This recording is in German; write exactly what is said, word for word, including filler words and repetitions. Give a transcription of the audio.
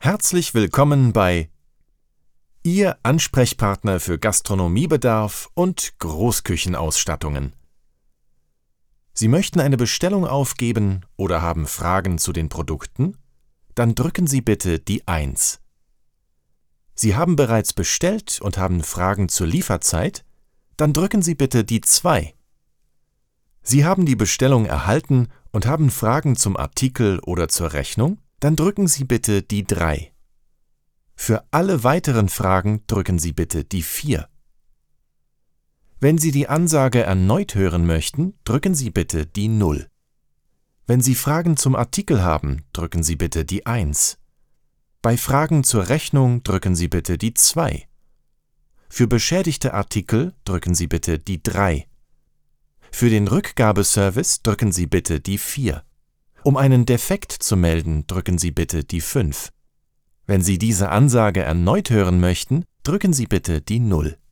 Herzlich willkommen bei Ihr Ansprechpartner für Gastronomiebedarf und Großküchenausstattungen. Sie möchten eine Bestellung aufgeben oder haben Fragen zu den Produkten? Dann drücken Sie bitte die eins. Sie haben bereits bestellt und haben Fragen zur Lieferzeit? Dann drücken Sie bitte die zwei. Sie haben die Bestellung erhalten und haben Fragen zum Artikel oder zur Rechnung? Dann drücken Sie bitte die drei. Für alle weiteren Fragen drücken Sie bitte die vier. Wenn Sie die Ansage erneut hören möchten, drücken Sie bitte die null. Wenn Sie Fragen zum Artikel haben, drücken Sie bitte die eins. Bei Fragen zur Rechnung drücken Sie bitte die zwei. Für beschädigte Artikel drücken Sie bitte die drei. Für den Rückgabeservice drücken Sie bitte die vier. Um einen Defekt zu melden, drücken Sie bitte die fünf. Wenn Sie diese Ansage erneut hören möchten, drücken Sie bitte die null.